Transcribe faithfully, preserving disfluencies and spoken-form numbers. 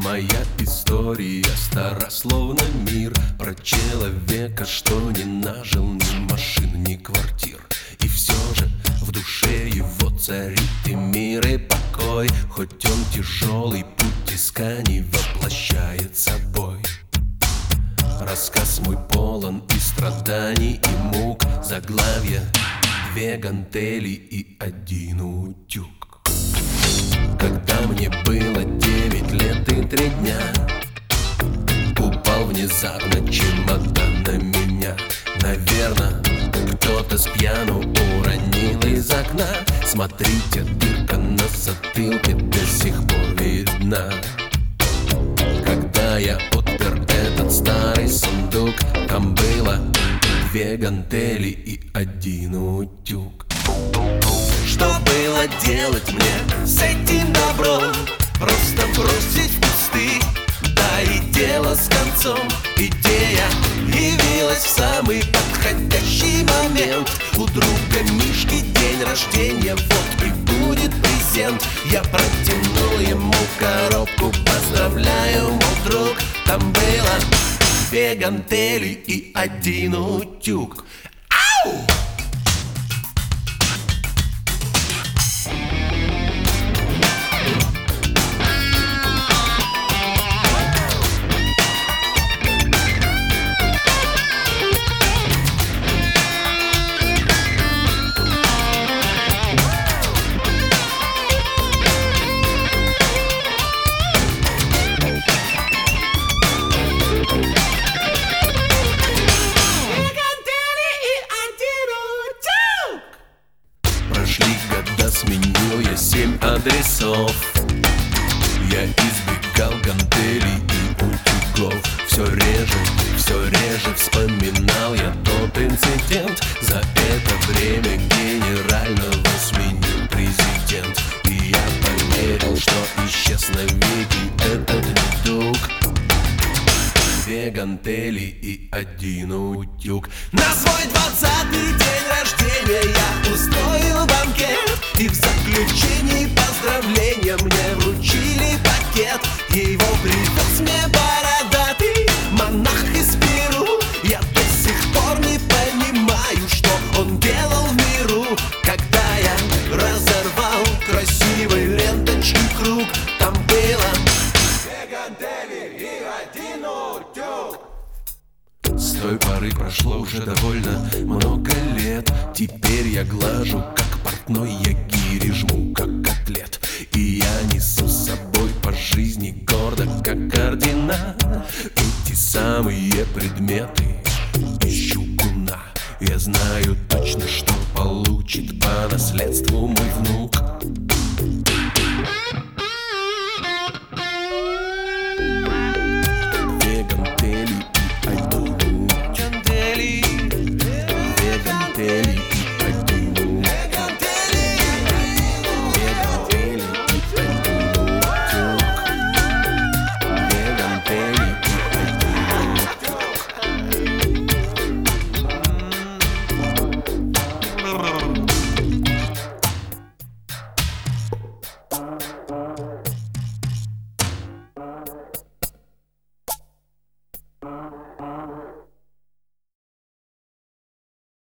Моя история стара, словно мир, про человека, что не нажил ни машин, ни квартир. И все же в душе его царит и мир, и покой, хоть он тяжелый путь исканий воплощает собой. Рассказ мой полон и страданий, и мук, заглавья: две гантели и один утюг. Когда мне было девять лет и три дня, упал внезапно чемодан на меня. Наверно, кто-то с пьяну уронил из окна. Смотрите, дырка на затылке до сих пор видна. Когда я отпер этот старый сундук, там было две гантели и один утюг. Что было делать мне с этим добром? Просто бросить в кусты, да и дело с концом. Идея явилась в самый подходящий момент. У друга Мишки день рождения, вот прибудет презент. Я протянул ему коробку: поздравляю, мой друг. Там было две гантели и один утюг. Ау! Прошли года, сменил я семь адресов. Я избегал гантелей и утюгов. Все реже, все реже вспоминал я тот инцидент. За это время генерального сменил президент. И я поверил, что исчез навеки этот недуг. Две гантели и один утюг. На свой двадцатый день рождения я устроил банкет, и в заключении поздравления мне вручили пакет. Его привез мне бородатый монах из Перу. Я до сих пор не понимаю, что он делал в миру. Когда я разорвал красивой ленточкой круг, там было две гантели и один утюг. С той поры прошло уже довольно много лет. Теперь я глажу как портной, я гири жму как котлет. И я несу с собой по жизни гордо как ордена эти самые предметы из чугуна. Я знаю точно, что получит по наследству мой внук.